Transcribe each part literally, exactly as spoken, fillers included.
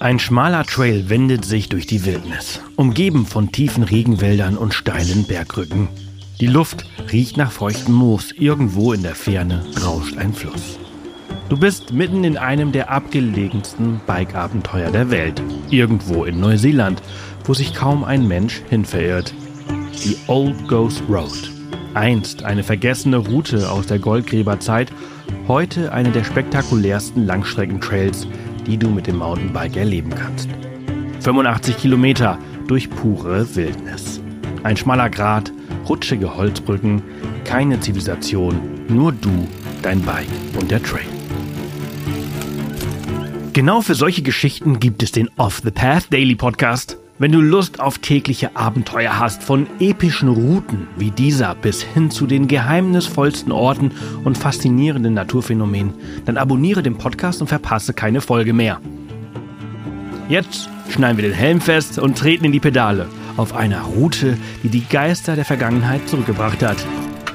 Ein schmaler Trail wendet sich durch die Wildnis, umgeben von tiefen Regenwäldern und steilen Bergrücken. Die Luft riecht nach feuchtem Moos, irgendwo in der Ferne rauscht ein Fluss. Du bist mitten in einem der abgelegensten Bike-Abenteuer der Welt, irgendwo in Neuseeland, wo sich kaum ein Mensch hin verirrt. Die Old Ghost Road. Einst eine vergessene Route aus der Goldgräberzeit, heute eine der spektakulärsten Langstreckentrails, die du mit dem Mountainbike erleben kannst. fünfundachtzig Kilometer durch pure Wildnis. Ein schmaler Grat, rutschige Holzbrücken, keine Zivilisation, nur du, dein Bike und der Trail. Genau für solche Geschichten gibt es den Off the Path Daily Podcast. Wenn du Lust auf tägliche Abenteuer hast, von epischen Routen wie dieser bis hin zu den geheimnisvollsten Orten und faszinierenden Naturphänomenen, dann abonniere den Podcast und verpasse keine Folge mehr. Jetzt schnallen wir den Helm fest und treten in die Pedale auf einer Route, die die Geister der Vergangenheit zurückgebracht hat.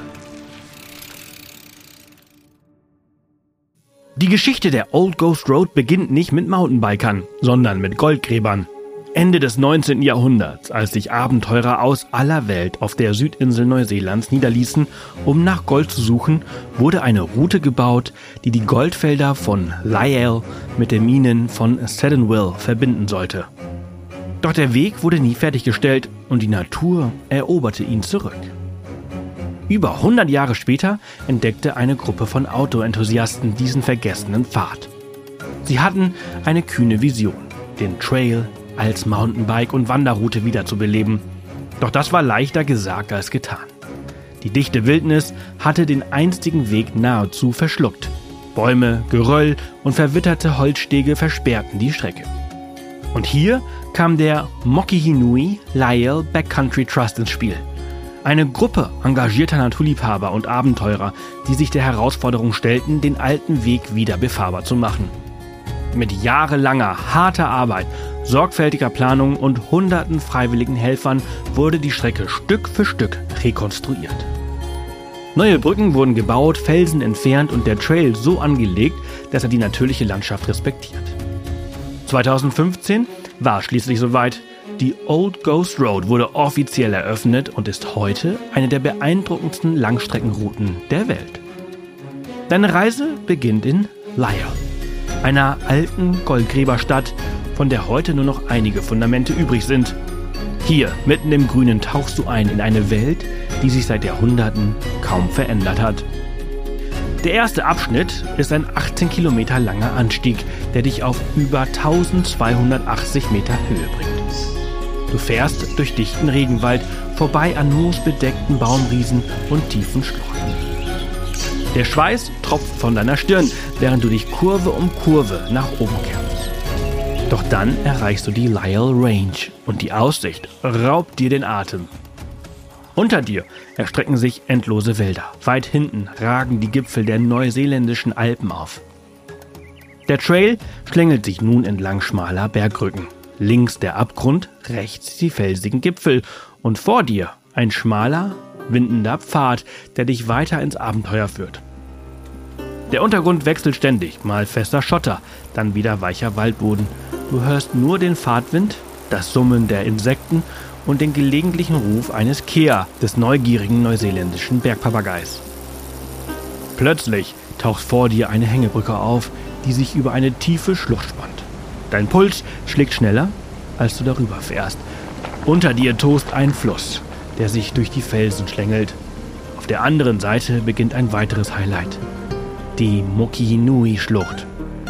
Die Geschichte der Old Ghost Road beginnt nicht mit Mountainbikern, sondern mit Goldgräbern. Ende des neunzehnten Jahrhunderts, als sich Abenteurer aus aller Welt auf der Südinsel Neuseelands niederließen, um nach Gold zu suchen, wurde eine Route gebaut, die die Goldfelder von Lyell mit den Minen von Seddonville verbinden sollte. Doch der Weg wurde nie fertiggestellt und die Natur eroberte ihn zurück. Über hundert Jahre später entdeckte eine Gruppe von Outdoor-Enthusiasten diesen vergessenen Pfad. Sie hatten eine kühne Vision, den Trail als Mountainbike- und Wanderroute wiederzubeleben. Doch das war leichter gesagt als getan. Die dichte Wildnis hatte den einstigen Weg nahezu verschluckt. Bäume, Geröll und verwitterte Holzstege versperrten die Strecke. Und hier kam der Mokihinui Lyell Backcountry Trust ins Spiel. Eine Gruppe engagierter Naturliebhaber und Abenteurer, die sich der Herausforderung stellten, den alten Weg wieder befahrbar zu machen. Mit jahrelanger, harter Arbeit, sorgfältiger Planung und hunderten freiwilligen Helfern wurde die Strecke Stück für Stück rekonstruiert. Neue Brücken wurden gebaut, Felsen entfernt und der Trail so angelegt, dass er die natürliche Landschaft respektiert. zweitausendfünfzehn war schließlich soweit. Die Old Ghost Road wurde offiziell eröffnet und ist heute eine der beeindruckendsten Langstreckenrouten der Welt. Deine Reise beginnt in Lyell, einer alten Goldgräberstadt, von der heute nur noch einige Fundamente übrig sind. Hier, mitten im Grünen, tauchst du ein in eine Welt, die sich seit Jahrhunderten kaum verändert hat. Der erste Abschnitt ist ein achtzehn Kilometer langer Anstieg, der dich auf über eintausendzweihundertachtzig Meter Höhe bringt. Du fährst durch dichten Regenwald, vorbei an moosbedeckten Baumriesen und tiefen Schluchten. Der Schweiß tropft von deiner Stirn, während du dich Kurve um Kurve nach oben kämpfst. Doch dann erreichst du die Lyell Range und die Aussicht raubt dir den Atem. Unter dir erstrecken sich endlose Wälder. Weit hinten ragen die Gipfel der neuseeländischen Alpen auf. Der Trail schlängelt sich nun entlang schmaler Bergrücken. Links der Abgrund, rechts die felsigen Gipfel und vor dir ein schmaler, windender Pfad, der dich weiter ins Abenteuer führt. Der Untergrund wechselt ständig, mal fester Schotter, dann wieder weicher Waldboden. Du hörst nur den Fahrtwind, das Summen der Insekten und den gelegentlichen Ruf eines Kea, des neugierigen neuseeländischen Bergpapageis. Plötzlich taucht vor dir eine Hängebrücke auf, die sich über eine tiefe Schlucht spannt. Dein Puls schlägt schneller, als du darüber fährst. Unter dir tost ein Fluss, der sich durch die Felsen schlängelt. Auf der anderen Seite beginnt ein weiteres Highlight: die Mokihinui-Schlucht.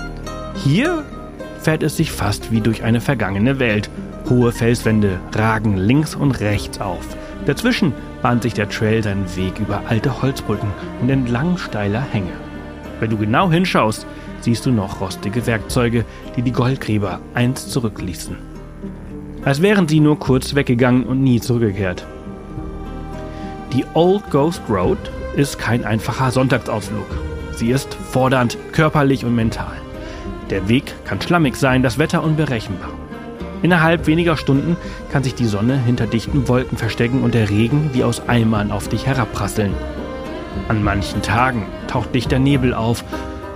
Hier fährt es sich fast wie durch eine vergangene Welt. Hohe Felswände ragen links und rechts auf. Dazwischen bahnt sich der Trail seinen Weg über alte Holzbrücken und entlang steiler Hänge. Wenn du genau hinschaust, siehst du noch rostige Werkzeuge, die die Goldgräber einst zurückließen. Als wären sie nur kurz weggegangen und nie zurückgekehrt. Die Old Ghost Road ist kein einfacher Sonntagsausflug. Sie ist fordernd, körperlich und mental. Der Weg kann schlammig sein, das Wetter unberechenbar. Innerhalb weniger Stunden kann sich die Sonne hinter dichten Wolken verstecken und der Regen wie aus Eimern auf dich herabprasseln. An manchen Tagen taucht dichter Nebel auf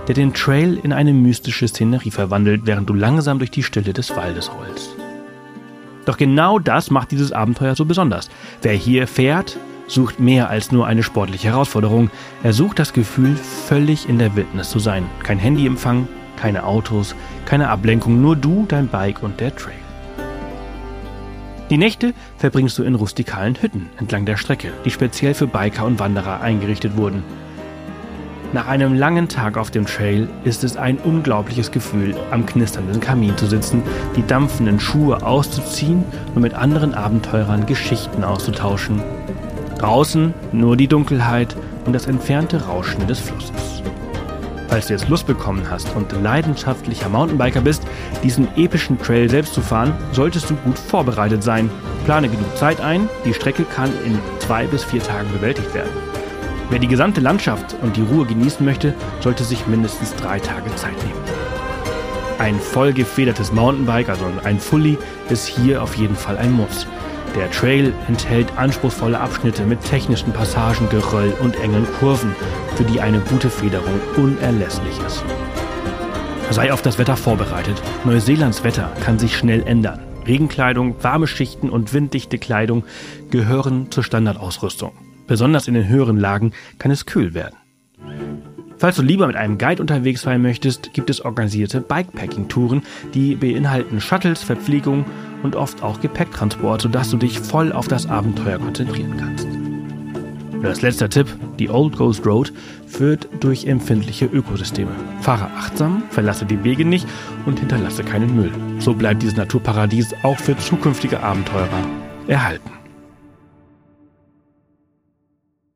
der den Trail in eine mystische Szenerie verwandelt, während du langsam durch die Stille des Waldes rollst. Doch genau das macht dieses Abenteuer so besonders. Wer hier fährt, sucht mehr als nur eine sportliche Herausforderung. Er sucht das Gefühl, völlig in der Wildnis zu sein. Kein Handyempfang, keine Autos, keine Ablenkung, nur du, dein Bike und der Trail. Die Nächte verbringst du in rustikalen Hütten entlang der Strecke, die speziell für Biker und Wanderer eingerichtet wurden. Nach einem langen Tag auf dem Trail ist es ein unglaubliches Gefühl, am knisternden Kamin zu sitzen, die dampfenden Schuhe auszuziehen und mit anderen Abenteurern Geschichten auszutauschen. Draußen nur die Dunkelheit und das entfernte Rauschen des Flusses. Falls du jetzt Lust bekommen hast und leidenschaftlicher Mountainbiker bist, diesen epischen Trail selbst zu fahren, solltest du gut vorbereitet sein. Plane genug Zeit ein, die Strecke kann in zwei bis vier Tagen bewältigt werden. Wer die gesamte Landschaft und die Ruhe genießen möchte, sollte sich mindestens drei Tage Zeit nehmen. Ein voll gefedertes Mountainbike, also ein Fully, ist hier auf jeden Fall ein Muss. Der Trail enthält anspruchsvolle Abschnitte mit technischen Passagen, Geröll und engen Kurven, für die eine gute Federung unerlässlich ist. Sei auf das Wetter vorbereitet. Neuseelands Wetter kann sich schnell ändern. Regenkleidung, warme Schichten und winddichte Kleidung gehören zur Standardausrüstung. Besonders in den höheren Lagen kann es kühl werden. Falls du lieber mit einem Guide unterwegs sein möchtest, gibt es organisierte Bikepacking-Touren, die beinhalten Shuttles, Verpflegung und oft auch Gepäcktransport, sodass du dich voll auf das Abenteuer konzentrieren kannst. Und als letzter Tipp, die Old Ghost Road führt durch empfindliche Ökosysteme. Fahre achtsam, verlasse die Wege nicht und hinterlasse keinen Müll. So bleibt dieses Naturparadies auch für zukünftige Abenteurer erhalten.